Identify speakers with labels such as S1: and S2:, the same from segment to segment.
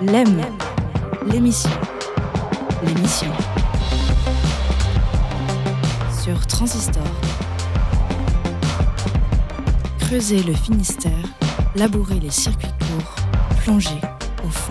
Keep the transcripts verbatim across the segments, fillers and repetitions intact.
S1: L'E M, l'émission. L'émission. Sur Transistor. Creuser le Finistère, labourer les circuits courts, plonger au fond.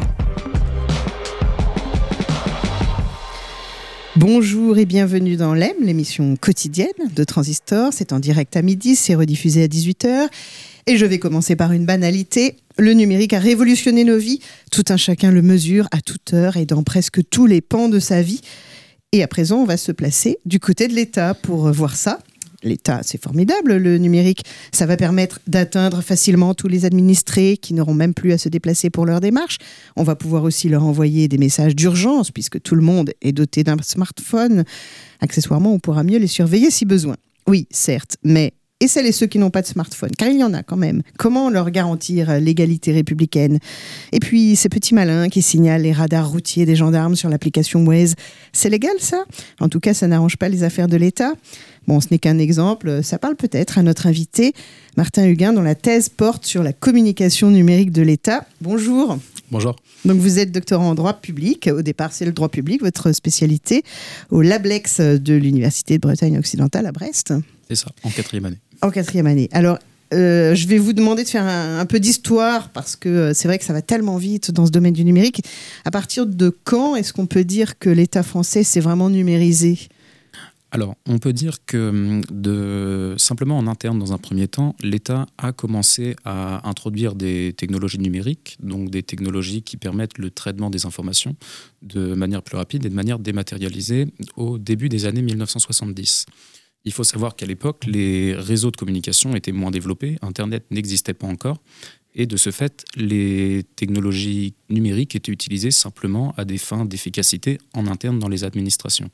S2: Bonjour et bienvenue dans l'E M, l'émission quotidienne de Transistor. C'est en direct à midi, c'est rediffusé à dix-huit heures. Et je vais commencer par une banalité. Le numérique a révolutionné nos vies. Tout un chacun le mesure à toute heure et dans presque tous les pans de sa vie. Et à présent, on va se placer du côté de l'État pour voir ça. L'État, c'est formidable, le numérique. Ça va permettre d'atteindre facilement tous les administrés qui n'auront même plus à se déplacer pour leur démarche. On va pouvoir aussi leur envoyer des messages d'urgence puisque tout le monde est doté d'un smartphone. Accessoirement, on pourra mieux les surveiller si besoin. Oui, certes, mais... Et celles et ceux qui n'ont pas de smartphone, car il y en a quand même. Comment leur garantir l'égalité républicaine ? Et puis, ces petits malins qui signalent les radars routiers des gendarmes sur l'application Waze, c'est légal ça ? En tout cas, ça n'arrange pas les affaires de l'État. Bon, ce n'est qu'un exemple, ça parle peut-être à notre invité, Martin Huguin, dont la thèse porte sur la communication numérique de l'État. Bonjour.
S3: Bonjour.
S2: Donc vous êtes doctorant en droit public. Au départ, c'est le droit public, votre spécialité, au Lablex de l'Université de Bretagne occidentale à Brest.
S3: C'est ça, en quatrième année.
S2: En quatrième année. Alors, euh, je vais vous demander de faire un, un peu d'histoire parce que euh, c'est vrai que ça va tellement vite dans ce domaine du numérique. À partir de quand est-ce qu'on peut dire que l'État français s'est vraiment numérisé ?
S3: Alors, on peut dire que de, simplement en interne, dans un premier temps, l'État a commencé à introduire des technologies numériques, donc des technologies qui permettent le traitement des informations de manière plus rapide et de manière dématérialisée au début des années mille neuf cent soixante-dix. Il faut savoir qu'à l'époque, les réseaux de communication étaient moins développés, Internet n'existait pas encore, et de ce fait, les technologies numériques étaient utilisées simplement à des fins d'efficacité en interne dans les administrations.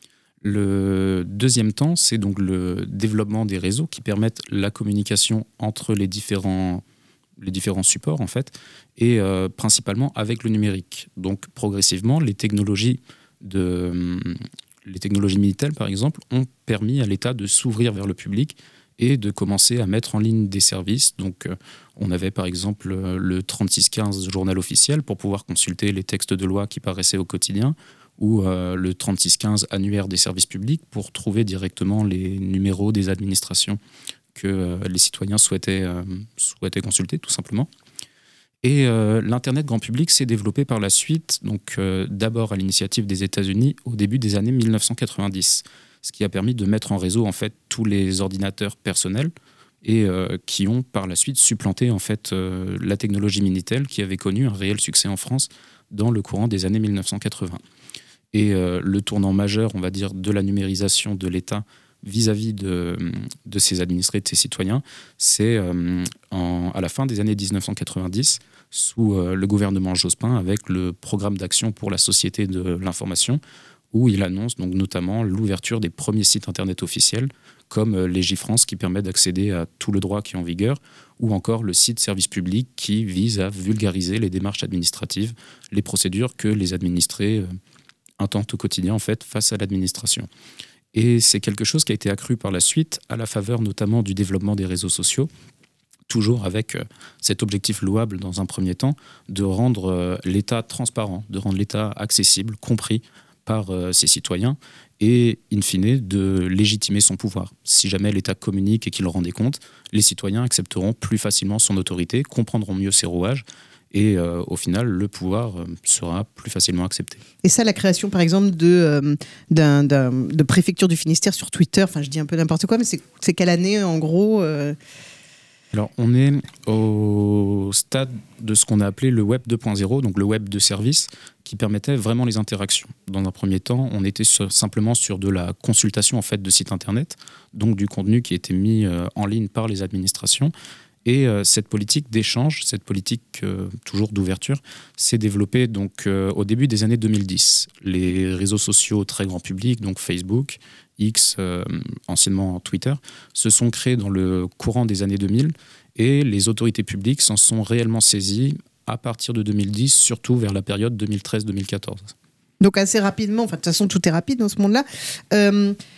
S3: Le deuxième temps, c'est donc le développement des réseaux qui permettent la communication entre les différents, les différents supports, en fait, et euh, principalement avec le numérique. Donc, progressivement, les technologies de... Les technologies Minitel, par exemple, ont permis à l'État de s'ouvrir vers le public et de commencer à mettre en ligne des services. Donc, euh, on avait par exemple euh, le trente-six quinze journal officiel pour pouvoir consulter les textes de loi qui paraissaient au quotidien, ou euh, le trente-six quinze annuaire des services publics pour trouver directement les numéros des administrations que euh, les citoyens souhaitaient, euh, souhaitaient consulter, tout simplement. Et euh, l'Internet grand public s'est développé par la suite, donc euh, d'abord à l'initiative des États-Unis au début des années mille neuf cent quatre-vingt-dix, ce qui a permis de mettre en réseau en fait tous les ordinateurs personnels et euh, qui ont par la suite supplanté en fait euh, la technologie Minitel qui avait connu un réel succès en France dans le courant des années mille neuf cent quatre-vingts. Et euh, le tournant majeur, on va dire, de la numérisation de l'État vis-à-vis de, de ses administrés, de ses citoyens, c'est euh, en, à la fin des années dix-neuf cent quatre-vingt-dix, sous euh, le gouvernement Jospin, avec le programme d'action pour la société de l'information, où il annonce donc notamment l'ouverture des premiers sites internet officiels, comme euh, Légifrance qui permet d'accéder à tout le droit qui est en vigueur, ou encore le site Service Public qui vise à vulgariser les démarches administratives, les procédures que les administrés euh, intentent au quotidien en fait, face à l'administration. Et c'est quelque chose qui a été accru par la suite, à la faveur notamment du développement des réseaux sociaux, toujours avec euh, cet objectif louable dans un premier temps, de rendre euh, l'État transparent, de rendre l'État accessible, compris par euh, ses citoyens, et in fine de légitimer son pouvoir. Si jamais l'État communique et qu'il rend des comptes, les citoyens accepteront plus facilement son autorité, comprendront mieux ses rouages, et euh, au final, le pouvoir euh, sera plus facilement accepté.
S2: Et ça, la création, par exemple, de, euh, d'un, d'un, de préfecture du Finistère sur Twitter, enfin, je dis un peu n'importe quoi, mais c'est, c'est quelle année, en gros euh...
S3: Alors, on est au stade de ce qu'on a appelé le web deux point zéro, donc le web de service, qui permettait vraiment les interactions. Dans un premier temps, on était sur, simplement sur de la consultation en fait, de sites internet, donc du contenu qui était mis euh, en ligne par les administrations. Et euh, cette politique d'échange, cette politique euh, toujours d'ouverture, s'est développée donc, euh, au début des années deux mille dix. Les réseaux sociaux très grand public, donc Facebook, X, euh, anciennement Twitter, se sont créés dans le courant des années deux mille et les autorités publiques s'en sont réellement saisies à partir de deux mille dix, surtout vers la période deux mille treize deux mille quatorze.
S2: Donc assez rapidement, enfin de toute façon tout est rapide dans ce monde-là. Euh,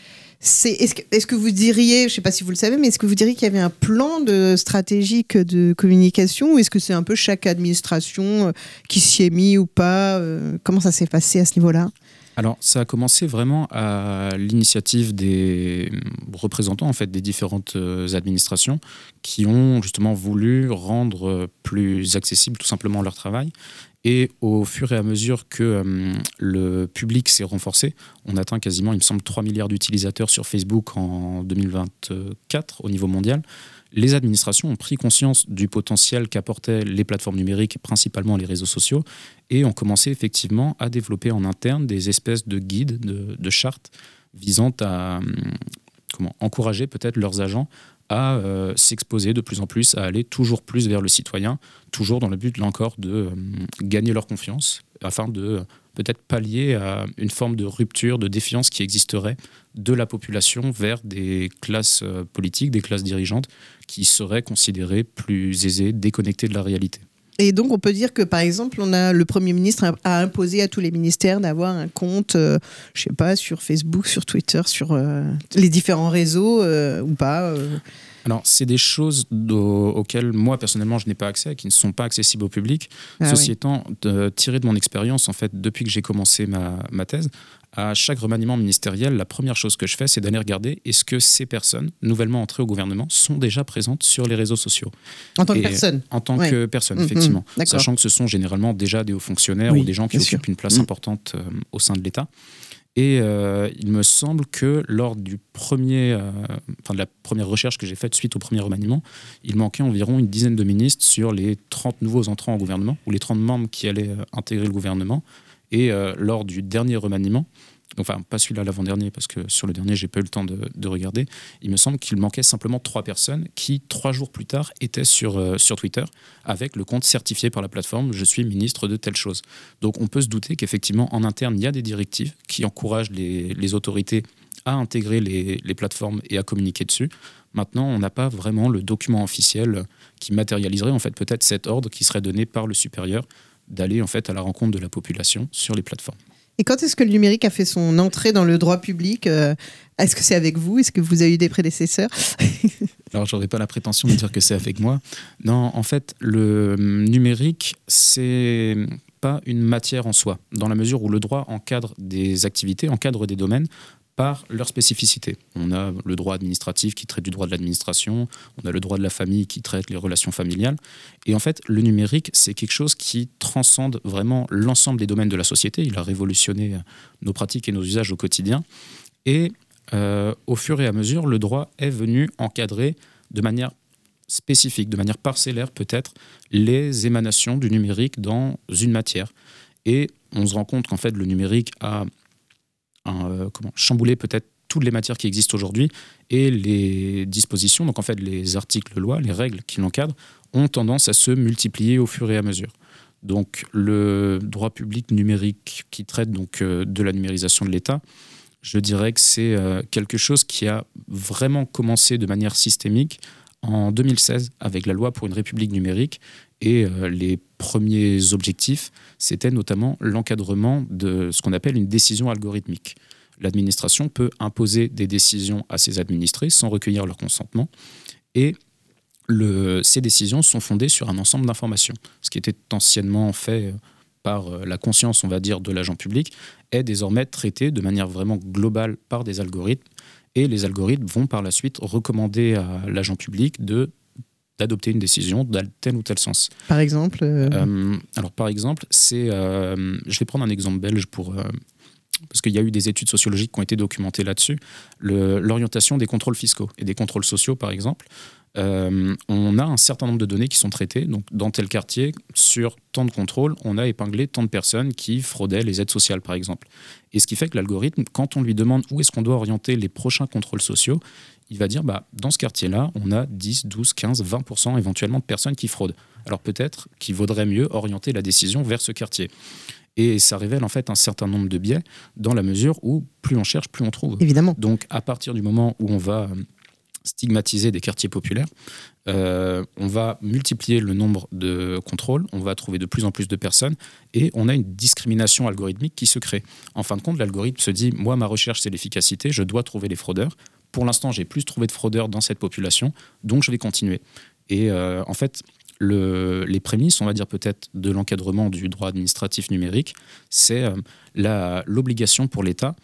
S2: C'est, est-ce, que, est-ce que vous diriez, je ne sais pas si vous le savez, mais est-ce que vous diriez qu'il y avait un plan de stratégique de communication ou est-ce que c'est un peu chaque administration euh, qui s'y est mis ou pas euh, Comment ça s'est passé à ce niveau-là ?
S3: Alors, ça a commencé vraiment à l'initiative des représentants en fait, des différentes administrations qui ont justement voulu rendre plus accessible tout simplement leur travail. Et au fur et à mesure que euh, le public s'est renforcé, on atteint quasiment, il me semble, trois milliards d'utilisateurs sur Facebook en deux mille vingt-quatre au niveau mondial. Les administrations ont pris conscience du potentiel qu'apportaient les plateformes numériques, principalement les réseaux sociaux, et ont commencé effectivement à développer en interne des espèces de guides, de, de chartes, visant à comment, encourager peut-être leurs agents à euh, s'exposer de plus en plus, à aller toujours plus vers le citoyen, toujours dans le but, là encore, de euh, gagner leur confiance, afin de euh, peut-être pallier à une forme de rupture, de défiance qui existerait de la population vers des classes euh, politiques, des classes dirigeantes, qui seraient considérées plus aisées, déconnectées de la réalité.
S2: Et donc, on peut dire que, par exemple, on a, le Premier ministre a, a imposé à tous les ministères d'avoir un compte, euh, je sais pas, sur Facebook, sur Twitter, sur euh, les différents réseaux euh, ou pas euh.
S3: Alors, c'est des choses auxquelles moi, personnellement, je n'ai pas accès, qui ne sont pas accessibles au public.
S2: Ah
S3: Ceci
S2: oui.
S3: étant, de, tiré de mon expérience, en fait, depuis que j'ai commencé ma, ma thèse, à chaque remaniement ministériel, la première chose que je fais, c'est d'aller regarder est-ce que ces personnes, nouvellement entrées au gouvernement, sont déjà présentes sur les réseaux sociaux.
S2: En tant que
S3: Et
S2: personne.
S3: En tant
S2: ouais.
S3: que personne,
S2: mmh,
S3: effectivement.
S2: Mmh,
S3: Sachant que ce sont généralement déjà des hauts fonctionnaires
S2: oui,
S3: ou des gens qui occupent
S2: sûr.
S3: une place
S2: mmh.
S3: importante euh, au sein de l'État. Et euh, il me semble que lors du premier, euh, enfin de la première recherche que j'ai faite suite au premier remaniement, il manquait environ une dizaine de ministres sur les trente nouveaux entrants au gouvernement, ou les trente membres qui allaient euh, intégrer le gouvernement. Et euh, lors du dernier remaniement, enfin pas celui-là, l'avant-dernier, parce que sur le dernier, j'ai pas eu le temps de, de regarder, il me semble qu'il manquait simplement trois personnes qui, trois jours plus tard, étaient sur, euh, sur Twitter avec le compte certifié par la plateforme « Je suis ministre de telle chose ». Donc on peut se douter qu'effectivement, en interne, il y a des directives qui encouragent les, les autorités à intégrer les, les plateformes et à communiquer dessus. Maintenant, on n'a pas vraiment le document officiel qui matérialiserait en fait peut-être cet ordre qui serait donné par le supérieur d'aller en fait à la rencontre de la population sur les plateformes.
S2: Et quand est-ce que le numérique a fait son entrée dans le droit public ? euh, Est-ce que c'est avec vous ? Est-ce que vous avez eu des prédécesseurs ?
S3: Alors, j'aurais pas la prétention de dire que c'est avec moi. Non, en fait, le numérique, c'est pas une matière en soi, dans la mesure où le droit encadre des activités, encadre des domaines par leur spécificité. On a le droit administratif qui traite du droit de l'administration, on a le droit de la famille qui traite les relations familiales. Et en fait, le numérique, c'est quelque chose qui transcende vraiment l'ensemble des domaines de la société. Il a révolutionné nos pratiques et nos usages au quotidien. Et euh, au fur et à mesure, le droit est venu encadrer de manière spécifique, de manière parcellaire peut-être, les émanations du numérique dans une matière. Et on se rend compte qu'en fait, le numérique a Un, euh, comment, chambouler peut-être toutes les matières qui existent aujourd'hui et les dispositions, donc en fait les articles de loi, les règles qui l'encadrent, ont tendance à se multiplier au fur et à mesure. Donc le droit public numérique qui traite donc euh, de la numérisation de l'État, je dirais que c'est euh, quelque chose qui a vraiment commencé de manière systémique en deux mille seize avec la loi pour une république numérique. Et euh, les premiers objectifs, c'était notamment l'encadrement de ce qu'on appelle une décision algorithmique. L'administration peut imposer des décisions à ses administrés sans recueillir leur consentement. Et le, ces décisions sont fondées sur un ensemble d'informations. Ce qui était anciennement fait par la conscience, on va dire, de l'agent public, est désormais traité de manière vraiment globale par des algorithmes. Et les algorithmes vont par la suite recommander à l'agent public de d'adopter une décision dans tel ou tel sens.
S2: Par exemple euh...
S3: Euh, Alors, par exemple, c'est, euh, je vais prendre un exemple belge pour, euh, parce qu'il y a eu des études sociologiques qui ont été documentées là-dessus. Le, l'orientation des contrôles fiscaux et des contrôles sociaux, par exemple. Euh, on a un certain nombre de données qui sont traitées. Donc, dans tel quartier, sur tant de contrôles, on a épinglé tant de personnes qui fraudaient les aides sociales, par exemple. Et ce qui fait que l'algorithme, quand on lui demande où est-ce qu'on doit orienter les prochains contrôles sociaux, il va dire, bah, dans ce quartier-là, on a dix, douze, quinze, vingt pour cent éventuellement de personnes qui fraudent. Alors peut-être qu'il vaudrait mieux orienter la décision vers ce quartier. Et ça révèle en fait un certain nombre de biais dans la mesure où plus on cherche, plus on trouve.
S2: Évidemment.
S3: Donc à partir du moment où on va stigmatiser des quartiers populaires, euh, on va multiplier le nombre de contrôles, on va trouver de plus en plus de personnes et on a une discrimination algorithmique qui se crée. En fin de compte, l'algorithme se dit, moi, ma recherche, c'est l'efficacité, je dois trouver les fraudeurs. Pour l'instant, j'ai plus trouvé de fraudeurs dans cette population, donc je vais continuer. Et euh, en fait, le, les prémices, on va dire peut-être, de l'encadrement du droit administratif numérique, c'est euh, la, l'obligation pour l'État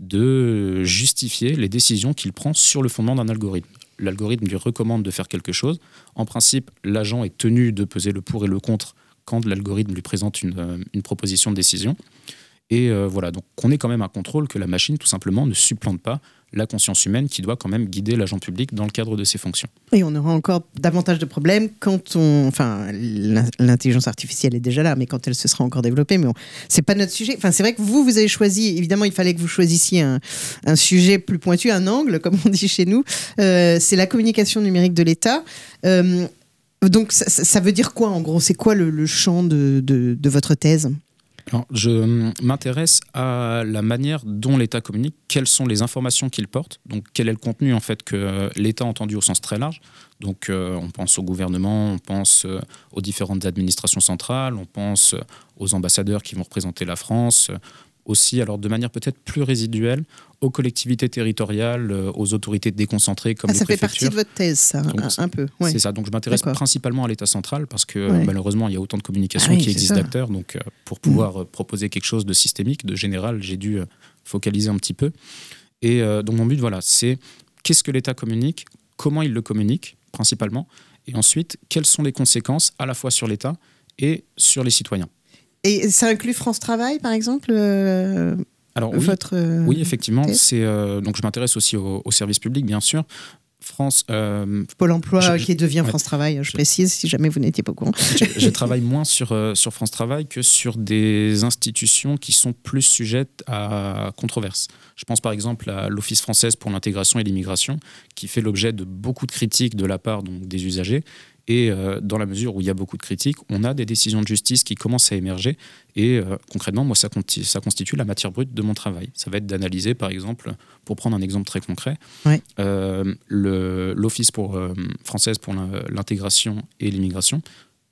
S3: de justifier les décisions qu'il prend sur le fondement d'un algorithme. L'algorithme lui recommande de faire quelque chose. En principe, l'agent est tenu de peser le pour et le contre quand l'algorithme lui présente une, une proposition de décision. Et euh, voilà, donc on ait quand même un contrôle que la machine, tout simplement, ne supplante pas la conscience humaine qui doit quand même guider l'agent public dans le cadre de ses fonctions.
S2: Et on aura encore davantage de problèmes quand on... Enfin, l'intelligence artificielle est déjà là, mais quand elle se sera encore développée, mais bon, c'est pas notre sujet. Enfin, c'est vrai que vous, vous avez choisi, évidemment, il fallait que vous choisissiez un, un sujet plus pointu, un angle, comme on dit chez nous. Euh, c'est la communication numérique de l'État. Euh, donc, ça, ça veut dire quoi, en gros ? C'est quoi le, le champ de, de, de votre thèse ?
S3: Alors, je m'intéresse à la manière dont l'État communique, quelles sont les informations qu'il porte, donc quel est le contenu en fait que l'État a entendu au sens très large. Donc euh, on pense au gouvernement, on pense euh, aux différentes administrations centrales, on pense euh, aux ambassadeurs qui vont représenter la France, euh, aussi alors de manière peut-être plus résiduelle aux collectivités territoriales, euh, aux autorités déconcentrées comme
S2: ah,
S3: les
S2: ça
S3: préfectures.
S2: Ça fait partie de votre thèse, ça, donc, un, un peu. Ouais.
S3: C'est ça, donc je m'intéresse
S2: D'accord.
S3: principalement à l'État central parce que
S2: ouais.
S3: malheureusement il y a autant de communications
S2: ah, oui,
S3: qui existent
S2: ça.
S3: d'acteurs, donc euh, pour pouvoir mmh. proposer quelque chose de systémique, de général, j'ai dû euh, focaliser un petit peu. Et euh, donc mon but, voilà, c'est qu'est-ce que l'État communique, comment il le communique principalement, et ensuite quelles sont les conséquences à la fois sur l'État et sur les citoyens.
S2: Et ça inclut France Travail, par exemple euh...
S3: Alors, oui,
S2: votre, euh,
S3: oui, effectivement. C'est, euh, donc, je m'intéresse aussi au, au service public, bien sûr. France, euh,
S2: Pôle emploi
S3: je, je,
S2: qui devient
S3: ouais,
S2: France Travail, je, je précise, si jamais vous n'étiez pas au courant.
S3: Je, je travaille moins sur, euh, sur France Travail que sur des institutions qui sont plus sujettes à controverse. Je pense par exemple à l'Office française pour l'intégration et l'immigration, qui fait l'objet de beaucoup de critiques de la part donc, des usagers. Et euh, dans la mesure où il y a beaucoup de critiques, on a des décisions de justice qui commencent à émerger. Et euh, concrètement, moi, ça, conti- ça constitue la matière brute de mon travail. Ça va être d'analyser, par exemple, pour prendre un exemple très concret,
S2: ouais.
S3: euh, le, l'Office pour, euh, française pour l'intégration et l'immigration,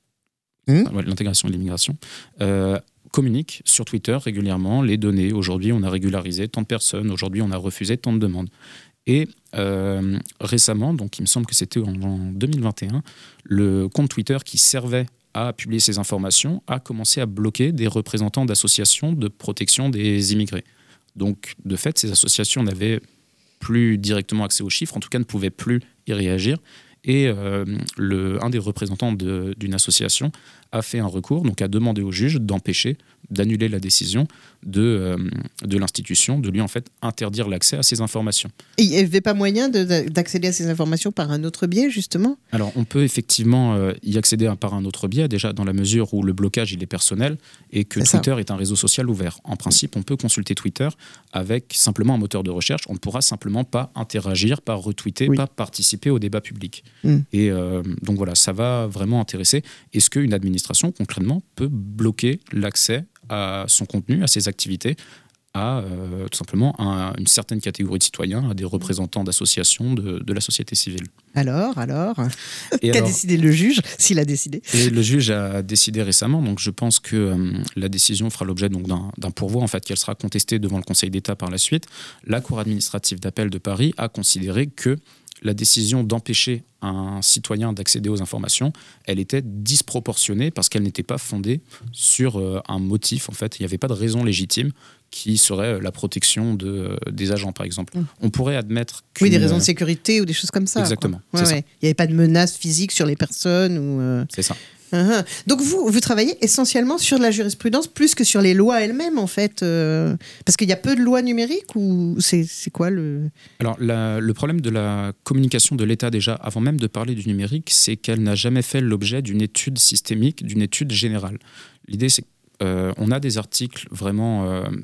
S3: mmh. ouais, l'intégration et l'immigration, euh, communique sur Twitter régulièrement les données. Aujourd'hui, on a régularisé tant de personnes. Aujourd'hui, on a refusé tant de demandes. Et euh, récemment, donc il me semble que c'était en, en deux mille vingt et un, le compte Twitter qui servait à publier ces informations a commencé à bloquer des représentants d'associations de protection des immigrés. Donc, de fait, ces associations n'avaient plus directement accès aux chiffres, en tout cas ne pouvaient plus y réagir. Et euh, le, un des représentants de, d'une association a fait un recours, donc a demandé au juge d'empêcher, d'annuler la décision de, euh, de l'institution, de lui en fait interdire l'accès à ces informations.
S2: Et il n'y avait pas moyen de, d'accéder à ces informations par un autre biais, justement ?
S3: Alors, on peut effectivement euh, y accéder par un autre biais, déjà dans la mesure où le blocage il est personnel et que C'est Twitter ça. Est un réseau social ouvert. En principe, on peut consulter Twitter avec simplement un moteur de recherche. On ne pourra simplement pas interagir, pas retweeter, oui. pas participer au débat public. Mm. Et euh, donc voilà, ça va vraiment intéresser. Est-ce qu'une administration, concrètement, peut bloquer l'accès à son contenu, à ses activités, à euh, tout simplement à une certaine catégorie de citoyens, à des représentants d'associations de, de la société civile.
S2: Alors, alors Qu'a alors, décidé le juge, s'il a décidé ?
S3: Et le juge a décidé récemment, donc je pense que euh, la décision fera l'objet donc, d'un, d'un pourvoi, en fait, qu'elle sera contestée devant le Conseil d'État par la suite. La Cour administrative d'appel de Paris a considéré que la décision d'empêcher un citoyen d'accéder aux informations, elle était disproportionnée parce qu'elle n'était pas fondée sur euh, un motif. En fait, il n'y avait pas de raison légitime qui serait la protection de, euh, des agents, par exemple. Mmh. On pourrait admettre qu'une...
S2: Oui, des raisons de sécurité ou des choses comme ça.
S3: Exactement.
S2: Ouais, ouais. Il n'y avait pas de menace physique sur les personnes ou... Euh...
S3: C'est ça.
S2: Uh-huh. Donc vous, vous travaillez essentiellement sur la jurisprudence plus que sur les lois elles-mêmes en fait, euh, parce qu'il y a peu de lois numériques ou c'est, c'est quoi le...
S3: Alors la, le problème de la communication de l'État déjà, avant même de parler du numérique, c'est qu'elle n'a jamais fait l'objet d'une étude systémique, d'une étude générale. L'idée c'est qu'on euh, a des articles vraiment... Euh,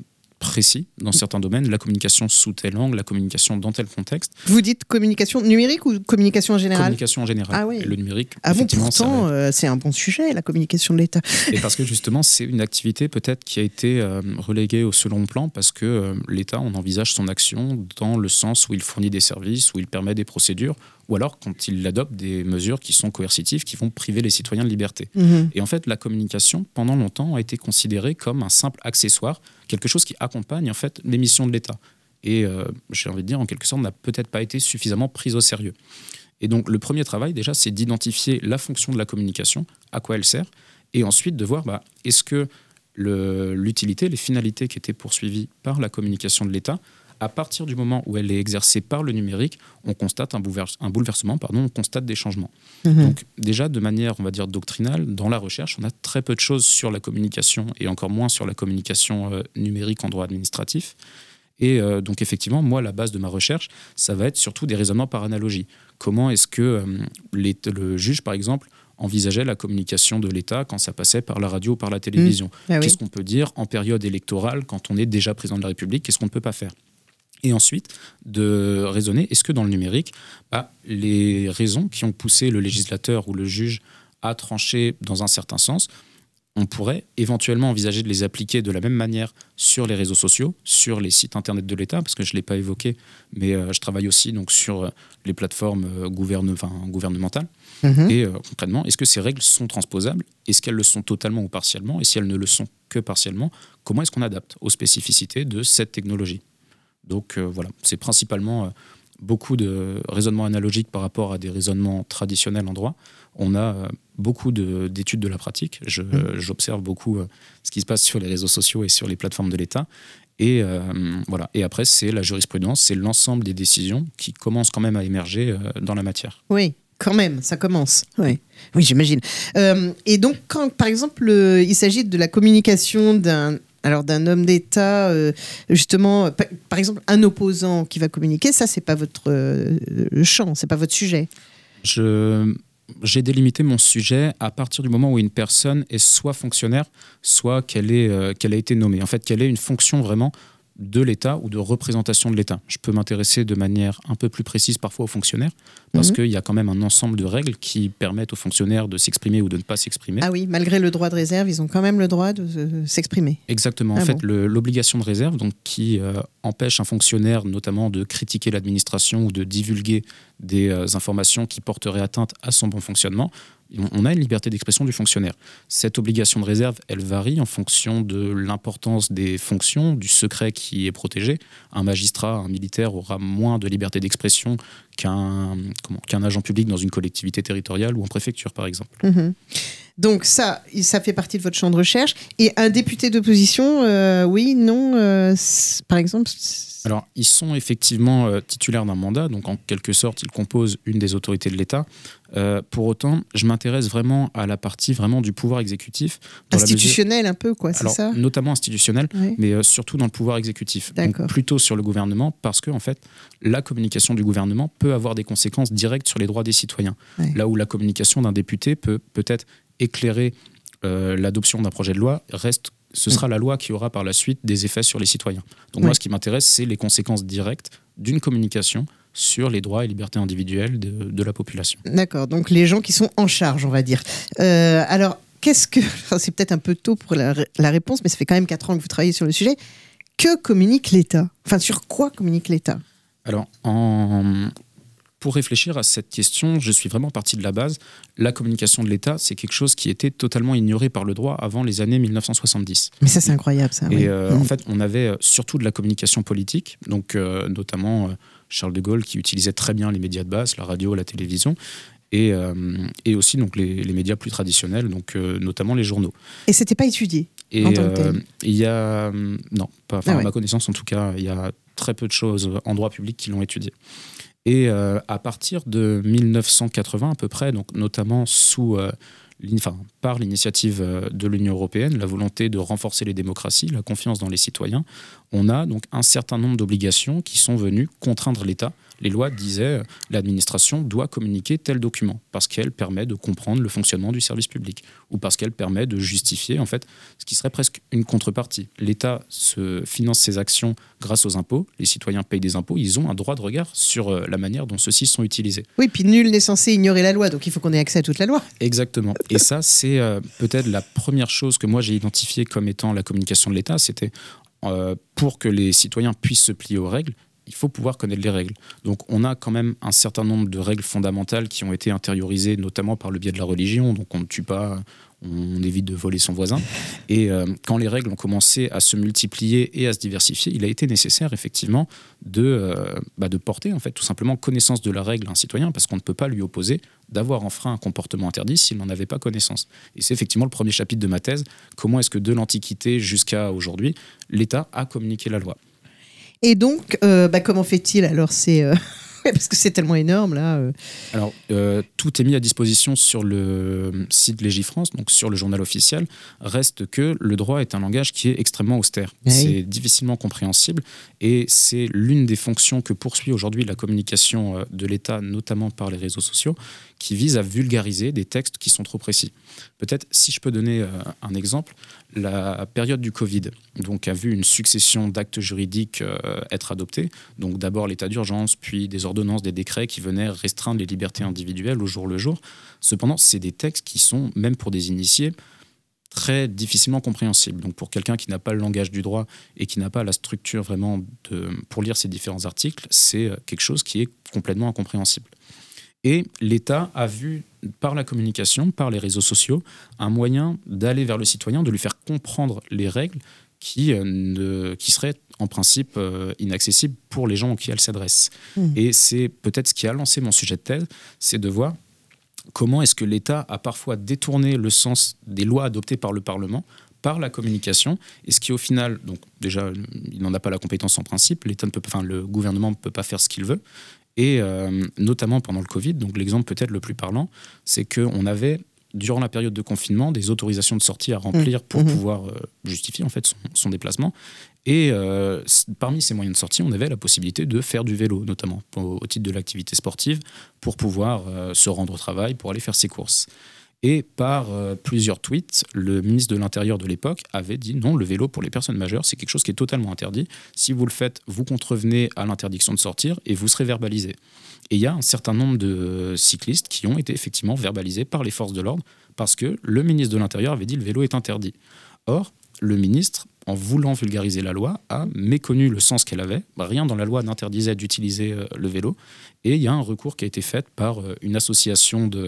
S3: précis dans certains domaines, la communication sous tel angle, la communication dans tel contexte.
S2: Vous dites communication numérique ou communication en général ?
S3: Communication en général.
S2: Ah oui.
S3: Et le numérique,
S2: ah bon,
S3: effectivement,
S2: pourtant,
S3: ça
S2: euh, c'est un bon sujet, la communication de l'État.
S3: Et parce que justement, c'est une activité peut-être qui a été euh, reléguée au second plan parce que euh, l'État, on envisage son action dans le sens où il fournit des services, où il permet des procédures, ou alors quand il adopte des mesures qui sont coercitives, qui vont priver les citoyens de liberté. Mmh. Et en fait, la communication, pendant longtemps, a été considérée comme un simple accessoire, quelque chose qui accompagne en fait les missions de l'État. Et euh, j'ai envie de dire, en quelque sorte, n'a peut-être pas été suffisamment prise au sérieux. Et donc, le premier travail, déjà, c'est d'identifier la fonction de la communication, à quoi elle sert, et ensuite de voir, bah, est-ce que le, l'utilité, les finalités qui étaient poursuivies par la communication de l'État, à partir du moment où elle est exercée par le numérique, on constate un, bouleverse, un bouleversement, pardon, on constate des changements. Mmh. Donc déjà, de manière, on va dire, doctrinale, dans la recherche, on a très peu de choses sur la communication et encore moins sur la communication euh, numérique en droit administratif. Et euh, donc effectivement, moi, la base de ma recherche, ça va être surtout des raisonnements par analogie. Comment est-ce que euh, les, le juge, par exemple, envisageait la communication de l'État quand ça passait par la radio ou par la télévision ? Mmh. Ah oui. Qu'est-ce qu'on peut dire en période électorale quand on est déjà président de la République ? Qu'est-ce qu'on ne peut pas faire ? Et ensuite, de raisonner, est-ce que dans le numérique, bah, les raisons qui ont poussé le législateur ou le juge à trancher dans un certain sens, on pourrait éventuellement envisager de les appliquer de la même manière sur les réseaux sociaux, sur les sites internet de l'État, parce que je ne l'ai pas évoqué, mais euh, je travaille aussi donc, sur les plateformes euh, gouverne, enfin, gouvernementales. Mmh. Et euh, concrètement, est-ce que ces règles sont transposables ? Est-ce qu'elles le sont totalement ou partiellement ? Et si elles ne le sont que partiellement, comment est-ce qu'on adapte aux spécificités de cette technologie ? Donc euh, voilà, c'est principalement euh, beaucoup de raisonnements analogiques par rapport à des raisonnements traditionnels en droit. On a euh, beaucoup de, d'études de la pratique. Je, mmh. euh, j'observe beaucoup euh, ce qui se passe sur les réseaux sociaux et sur les plateformes de l'État. Et, euh, voilà. Et après, c'est la jurisprudence, c'est l'ensemble des décisions qui commencent quand même à émerger euh, dans la matière.
S2: Oui. Quand même, ça commence. Oui, oui, j'imagine. Euh, et donc, quand, par exemple, euh, il s'agit de la communication d'un Alors d'un homme d'État, euh, justement, par, par exemple, un opposant qui va communiquer, ça, c'est pas votre euh, champ, c'est pas votre sujet.
S3: Je, j'ai délimité mon sujet à partir du moment où une personne est soit fonctionnaire, soit qu'elle, est, euh, qu'elle a été nommée. En fait, qu'elle ait une fonction vraiment de l'État ou de représentation de l'État. Je peux m'intéresser de manière un peu plus précise parfois aux fonctionnaires, parce mmh. qu'il y a quand même un ensemble de règles qui permettent aux fonctionnaires de s'exprimer ou de ne pas s'exprimer.
S2: Ah oui, malgré le droit de réserve, ils ont quand même le droit de euh, s'exprimer.
S3: Exactement. Ah en bon. fait, le, l'obligation de réserve, donc, qui euh, empêche un fonctionnaire notamment de critiquer l'administration ou de divulguer des euh, informations qui porteraient atteinte à son bon fonctionnement, on a une liberté d'expression du fonctionnaire. Cette obligation de réserve, elle varie en fonction de l'importance des fonctions, du secret qui est protégé. Un magistrat, un militaire aura moins de liberté d'expression qu'un, comment, qu'un agent public dans une collectivité territoriale ou en préfecture, par exemple.
S2: Mmh. Donc ça, ça fait partie de votre champ de recherche. Et un député d'opposition, euh, oui, non, euh, par exemple c'est...
S3: Alors, ils sont effectivement euh, titulaires d'un mandat, donc en quelque sorte, ils composent une des autorités de l'État. Euh, pour autant, je m'intéresse vraiment à la partie vraiment du pouvoir exécutif.
S2: Institutionnel mesure... un peu, quoi, c'est
S3: Alors,
S2: ça ?
S3: Notamment institutionnel, oui. mais euh, surtout dans le pouvoir exécutif. D'accord. Donc, plutôt sur le gouvernement, parce que en fait, la communication du gouvernement peut avoir des conséquences directes sur les droits des citoyens. Oui. Là où la communication d'un député peut peut-être éclairer euh, l'adoption d'un projet de loi, reste ce sera la loi qui aura par la suite des effets sur les citoyens. Donc oui. moi, ce qui m'intéresse, c'est les conséquences directes d'une communication sur les droits et libertés individuelles de, de la population.
S2: D'accord, donc les gens qui sont en charge, on va dire. Euh, alors, qu'est-ce que... C'est peut-être un peu tôt pour la, la réponse, mais ça fait quand même quatre ans que vous travaillez sur le sujet. Que communique l'État ? Enfin, sur quoi communique l'État ?
S3: Alors, en... Pour réfléchir à cette question, je suis vraiment parti de la base. La communication de l'État, c'est quelque chose qui était totalement ignoré par le droit avant les années mille neuf cent soixante-dix.
S2: Mais ça, c'est incroyable, ça.
S3: Et
S2: oui.
S3: euh,
S2: mmh.
S3: en fait, on avait surtout de la communication politique, donc euh, notamment euh, Charles de Gaulle qui utilisait très bien les médias de base, la radio, la télévision, et, euh, et aussi donc, les, les médias plus traditionnels, donc, euh, notamment les journaux.
S2: Et c'était pas étudié
S3: et,
S2: en tant que tel.
S3: euh, Il y a... Non, pas,
S2: ah
S3: à
S2: ouais.
S3: ma connaissance en tout cas, il y a très peu de choses en droit public qui l'ont étudié. Et euh, à partir de mille neuf cent quatre-vingts à peu près, donc notamment sous, euh, enfin, par l'initiative de l'Union européenne, la volonté de renforcer les démocraties, la confiance dans les citoyens, on a donc un certain nombre d'obligations qui sont venues contraindre l'État Les lois disaient l'administration doit communiquer tel document parce qu'elle permet de comprendre le fonctionnement du service public ou parce qu'elle permet de justifier en fait ce qui serait presque une contrepartie. L'État se finance ses actions grâce aux impôts, les citoyens payent des impôts, ils ont un droit de regard sur la manière dont ceux-ci sont utilisés.
S2: Oui, puis nul n'est censé ignorer la loi, donc il faut qu'on ait accès à toute la loi.
S3: Exactement. Et ça, c'est euh, peut-être la première chose que moi j'ai identifiée comme étant la communication de l'État, c'était euh, pour que les citoyens puissent se plier aux règles, il faut pouvoir connaître les règles. Donc on a quand même un certain nombre de règles fondamentales qui ont été intériorisées, notamment par le biais de la religion, donc on ne tue pas, on évite de voler son voisin. Et euh, quand les règles ont commencé à se multiplier et à se diversifier, il a été nécessaire effectivement de, euh, bah, de porter en fait tout simplement connaissance de la règle à un citoyen, parce qu'on ne peut pas lui opposer d'avoir enfreint un comportement interdit s'il n'en avait pas connaissance. Et c'est effectivement le premier chapitre de ma thèse, comment est-ce que de l'Antiquité jusqu'à aujourd'hui, l'État a communiqué la loi.
S2: Et donc, euh, bah, comment fait-il alors c'est, euh... Parce que c'est tellement énorme, là. Euh...
S3: Alors, euh, tout est mis à disposition sur le site Légifrance, donc sur le journal officiel. Reste que le droit est un langage qui est extrêmement austère.
S2: Oui.
S3: C'est difficilement compréhensible et c'est l'une des fonctions que poursuit aujourd'hui la communication de l'État, notamment par les réseaux sociaux, qui vise à vulgariser des textes qui sont trop précis. Peut-être, si je peux donner euh, un exemple, la période du Covid donc, a vu une succession d'actes juridiques euh, être adoptés. Donc d'abord l'état d'urgence, puis des ordonnances, des décrets qui venaient restreindre les libertés individuelles au jour le jour. Cependant, c'est des textes qui sont, même pour des initiés, très difficilement compréhensibles. Donc pour quelqu'un qui n'a pas le langage du droit et qui n'a pas la structure vraiment de, pour lire ces différents articles, c'est quelque chose qui est complètement incompréhensible. Et l'État a vu, par la communication, par les réseaux sociaux, un moyen d'aller vers le citoyen, de lui faire comprendre les règles qui, euh, ne, qui seraient en principe euh, inaccessibles pour les gens auxquels elles s'adressent. Mmh. Et c'est peut-être ce qui a lancé mon sujet de thèse, c'est de voir comment est-ce que l'État a parfois détourné le sens des lois adoptées par le Parlement, par la communication, et ce qui au final, donc déjà, il n'en a pas la compétence en principe, l'État ne peut pas, enfin, le gouvernement ne peut pas faire ce qu'il veut. Et euh, notamment pendant le Covid, donc l'exemple peut-être le plus parlant, c'est qu'on avait, durant la période de confinement, des autorisations de sortie à remplir pour mmh. pouvoir euh, justifier en fait son, son déplacement. Et euh, parmi ces moyens de sortie, on avait la possibilité de faire du vélo, notamment au, au titre de l'activité sportive, pour pouvoir euh, se rendre au travail, pour aller faire ses courses. Et par euh, plusieurs tweets, le ministre de l'Intérieur de l'époque avait dit non, le vélo pour les personnes majeures, c'est quelque chose qui est totalement interdit. Si vous le faites, vous contrevenez à l'interdiction de sortir et vous serez verbalisé. Et il y a un certain nombre de cyclistes qui ont été effectivement verbalisés par les forces de l'ordre parce que le ministre de l'Intérieur avait dit le vélo est interdit. Or, le ministre, en voulant vulgariser la loi, a méconnu le sens qu'elle avait. Rien dans la loi n'interdisait d'utiliser euh, le vélo. Et il y a un recours qui a été fait par euh, une association de...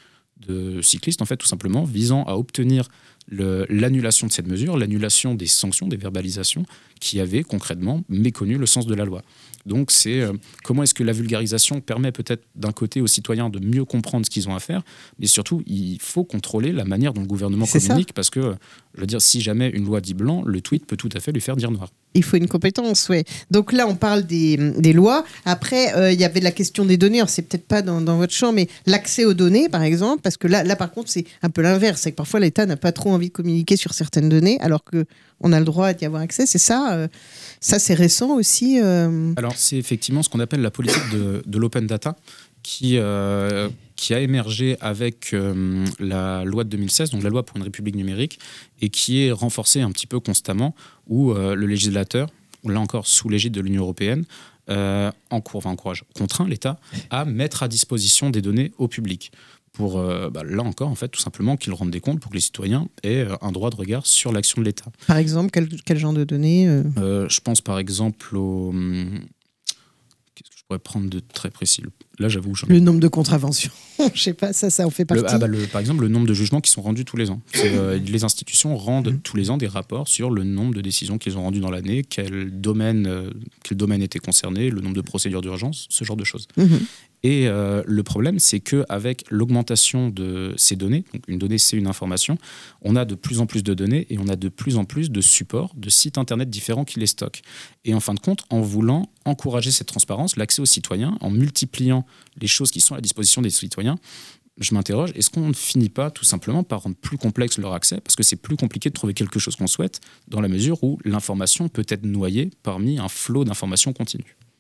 S3: de cyclistes, en fait, tout simplement, visant à obtenir le, l'annulation de cette mesure, l'annulation des sanctions, des verbalisations, qui avaient concrètement méconnu le sens de la loi. Donc, c'est euh, comment est-ce que la vulgarisation permet peut-être d'un côté aux citoyens de mieux comprendre ce qu'ils ont à faire, mais surtout, il faut contrôler la manière dont le gouvernement c'est communique, ça. Parce que, je veux dire, si jamais une loi dit blanc, le tweet peut tout à fait lui faire dire noir.
S2: Il faut une compétence, oui. Donc là, on parle des, des lois. Après, euh, il y avait la question des données. Alors, c'est peut-être pas dans, dans votre champ, mais l'accès aux données, par exemple, parce que là, là, par contre, c'est un peu l'inverse. C'est que parfois, l'État n'a pas trop envie de communiquer sur certaines données, alors qu'on a le droit d'y avoir accès. C'est ça euh, Ça, c'est récent aussi euh...
S3: Alors, c'est effectivement ce qu'on appelle la politique de, de l'open data, qui, euh, qui a émergé avec euh, la loi de deux mille seize, donc la loi pour une république numérique, et qui est renforcée un petit peu constamment, où euh, le législateur, là encore sous l'égide de l'Union européenne, euh, encourage, enfin, encourage, contraint l'État à mettre à disposition des données au public. Pour, euh, bah, là encore, en fait, tout simplement qu'ils rendent des comptes pour que les citoyens aient un droit de regard sur l'action de l'État.
S2: Par exemple, quel, quel genre de données euh...
S3: Euh, Je pense par exemple au... Qu'est-ce que je pourrais prendre de très précis ? Là, j'avoue... J'en...
S2: Le nombre de contraventions. Je sais pas, ça, ça en fait partie.
S3: Le, ah bah le, par exemple, le nombre de jugements qui sont rendus tous les ans. C'est, euh, les institutions rendent mmh. tous les ans des rapports sur le nombre de décisions qu'ils ont rendues dans l'année, quel domaine, euh, quel domaine était concerné, le nombre de procédures d'urgence, ce genre de choses. Mmh. Et euh, le problème, c'est qu'avec l'augmentation de ces données, donc une donnée, c'est une information, on a de plus en plus de données et on a de plus en plus de supports, de sites internet différents qui les stockent. Et en fin de compte, en voulant encourager cette transparence, l'accès aux citoyens, en multipliant les choses qui sont à la disposition des citoyens, je m'interroge, est-ce qu'on ne finit pas tout simplement par rendre plus complexe leur accès ? Parce que c'est plus compliqué de trouver quelque chose qu'on souhaite, dans la mesure où l'information peut être noyée parmi un flot d'informations continues.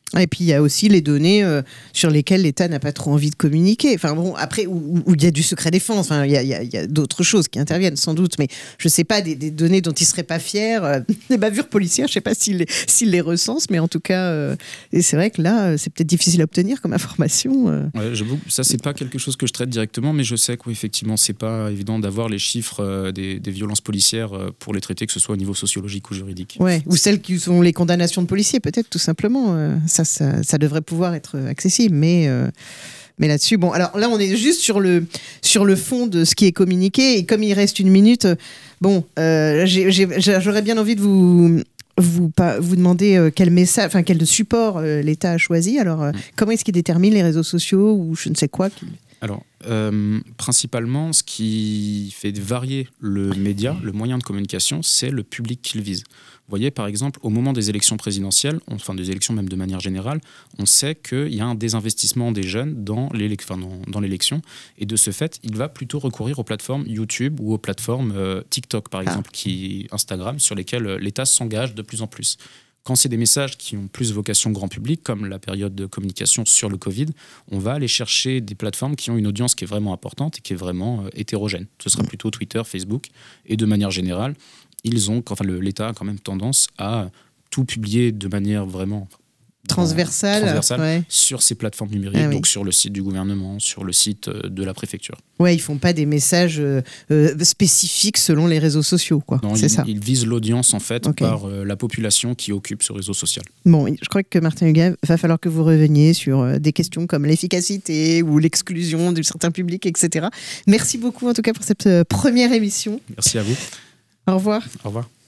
S2: Et puis il y a aussi les données euh, sur lesquelles l'État n'a pas trop envie de communiquer. Enfin bon, après, où, où il y a du secret défense, enfin, il y a, il y a, il y a d'autres choses qui interviennent sans doute, mais je ne sais pas, des, des données dont ils ne seraient pas fiers, euh, des bavures policières, je ne sais pas s'ils les, s'ils les recensent, mais en tout cas, euh, et c'est vrai que là, c'est peut-être difficile à obtenir comme information. Euh.
S3: Ouais, j'avoue, ça, c'est pas quelque chose que je traite directement, mais je sais qu'effectivement, c'est pas évident d'avoir les chiffres euh, des, des violences policières euh, pour les traiter, que ce soit au niveau sociologique ou juridique.
S2: Ouais, ou celles qui sont les condamnations de policiers, peut-être, tout simplement. Euh, ça, ça, ça devrait pouvoir être accessible, mais, euh, mais là-dessus, bon, alors là, on est juste sur le, sur le fond de ce qui est communiqué, et comme il reste une minute, bon, euh, j'ai, j'ai, j'aurais bien envie de vous... Vous, pas, vous demandez euh, quel message, enfin quel support euh, l'État a choisi. Alors, euh, mmh. comment est-ce qu'il détermine les réseaux sociaux ou je ne sais quoi qui...
S3: Alors, euh, principalement, ce qui fait varier le média, le moyen de communication, c'est le public qu'il vise. Vous voyez, par exemple, au moment des élections présidentielles, enfin des élections même de manière générale, on sait qu'il y a un désinvestissement des jeunes dans, l'élec- enfin, dans, dans l'élection. Et de ce fait, il va plutôt recourir aux plateformes YouTube ou aux plateformes euh, TikTok, par exemple, ah. qui, Instagram, sur lesquelles l'État s'engage de plus en plus. Quand c'est des messages qui ont plus vocation grand public, comme la période de communication sur le Covid, on va aller chercher des plateformes qui ont une audience qui est vraiment importante et qui est vraiment euh, hétérogène. Ce sera plutôt Twitter, Facebook. Et de manière générale, ils ont, enfin, le, l'État a quand même tendance à tout publier de manière vraiment...
S2: transversale,
S3: transversale
S2: ouais.
S3: sur ces plateformes numériques, ah, oui. donc sur le site du gouvernement, sur le site de la préfecture.
S2: Ouais, ils font pas des messages euh, spécifiques selon les réseaux sociaux, quoi.
S3: Non,
S2: c'est
S3: ils,
S2: ça.
S3: Ils visent l'audience en fait
S2: okay.
S3: par euh, la population qui occupe ce réseau social.
S2: Bon, je crois que Martin Huguet, va falloir que vous reveniez sur euh, des questions comme l'efficacité ou l'exclusion de certains publics, et cetera. Merci beaucoup en tout cas pour cette euh, première émission.
S3: Merci à vous.
S2: Au revoir.
S3: Au revoir.